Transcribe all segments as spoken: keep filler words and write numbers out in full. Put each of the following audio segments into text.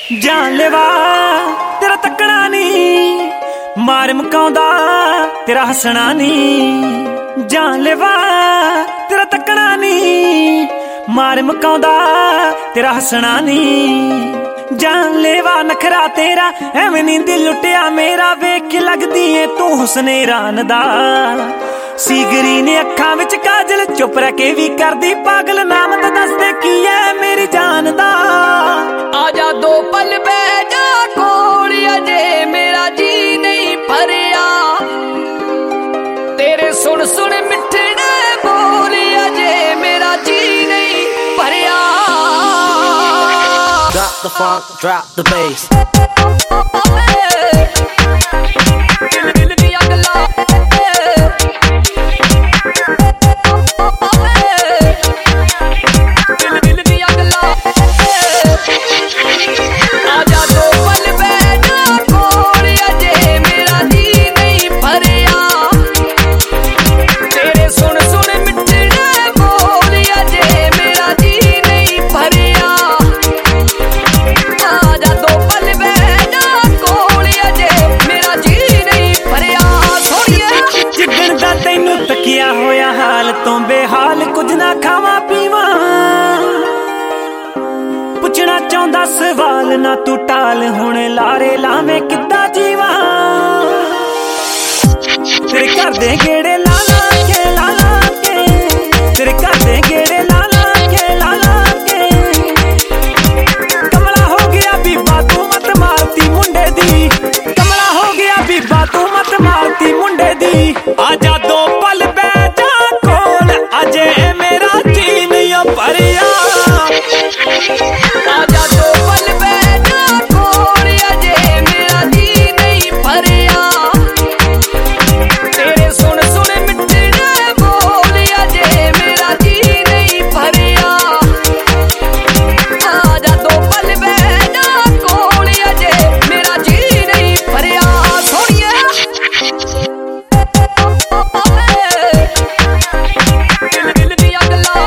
जानलेवा तेरा तकना नी मार मकाउंदा तेरा हसना नी। जानलेवा तेरा तकना नी मार मकाउंदा तेरा हसना नी। जानलेवा नखरा तेरा एवें नी दिल लुटिया मेरा वेख के लगदी है तू हुस्ने रान दा। सीगरी ने अखां विच काजल चुप रह के भी करदी पागल नाम तो दस दे की है मेरी जान दा। आजा दो पल बह जा कोल अजे मेरा जी नहीं भरिया तेरे सुन सुन मिठड़े बोल अजे मेरा जी नहीं भरिया। Drop the funk, drop the bass. दिल दिल दी अग ला दिल दिल दी अग ला। आजा दो पल बह जा कोल अजे मेरा जी नहीं भरिया तेरे सुन सुन मिठड़े बोल अजे मेरा जी नहीं भरिया। आजा दो पल बह जा कोल अजे मेरा जी नहीं भरिया। सोनिए जिदन दा तैनू तकिया होया हाल तो बेहाल कुछ ना खावा पीवा पुछना चाहुंदा सवाल ना तू टाल हुण लारे लावे किद्दां जीवा। तेरे घर दे गेड़े ला ला के ला ला के तेरे घर दे गेड़े ला ला के ला ला के कमला हो गया बीबा तू मत मारती मुंडे दी। कमला हो गया बीबा तू मत मारती मुंडे दी। आजा दो पल बह जा कोल अजे मेरा जी नहीं भरिया। आजा दो पल बह जा कोल अजे मेरा जी नहीं भरिया तेरे सुन सुन मिठड़े बोल अजे मेरा जी नहीं भरिया। आजा दो पल बह जा कोल अजे मेरा जी नहीं भरिया। सोनिए दिल दिल दी अग ला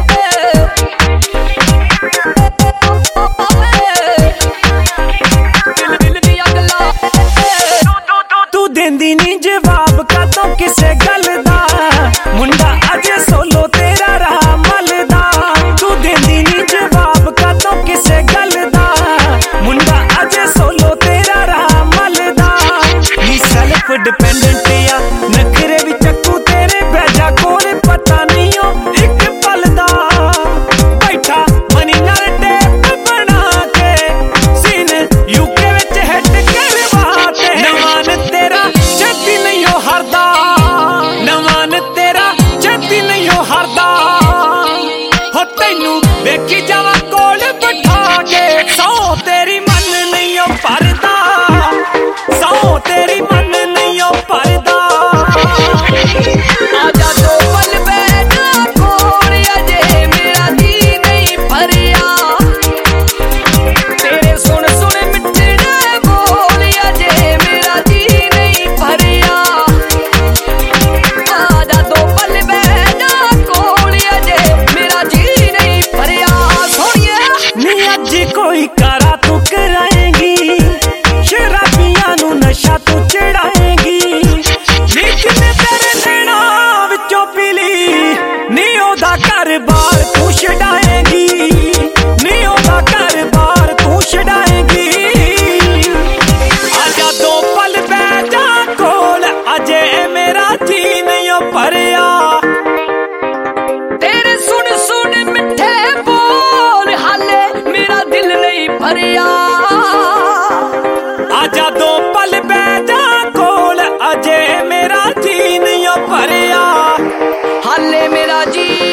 दिल दिल दी अग ला। तू देंदी नी जवाब का तो किसे गल दा मुंडा अजे सोलो तेरा रहा मलदा। तू देंदी नी जवाब का तो किसे गल दा मुंडा अजे सोलो तेरा रहा मलदा। नी सेल्फ डिपेंडेंट या नखरे भी चक्कू तेरे बैजा कोल पता नहीं हो एक पल दा। बैठा मनी नाल टेप बना के सीन यूके विच हेड करवा ते। नवान तेरा छेती नहीं हो हरदा नवान तेरा छेती नहीं हो हरदा। हो तैनू वेखी जावा कोल बिठा के सौ तेरी मन नहीं हो भरदा सौ तेरी मन नहीं हो भरदा। आजा दो पल बह जा कोल अजे मेरा जी नहीं भरिया तेरे सुन सुन मिठड़े बोल अजे मेरा जी नहीं भरिया। आजा दो पल बह जा कोल अजे मेरा जी नहीं भरिया। सोनिए नी अज कोई कारा तू कराएगी शराबियां नू नशा तू चढ़ाएगी। नी किन्ने तेरे नैना विचों पीली नी ओदा घर बार तू छड़ाएगी नी ओदा घर बार तू छड़ाएगी। आजा दो पल बह जा कोल अजे मेरा जी नहीं भरिया। तेरे सुन सुन मिठे बोल हाले मेरा दिल नहीं भरिया। आजा दो पल बह जा कोल अजे मेरा जी नहीं भरिया। हाले मेरा जी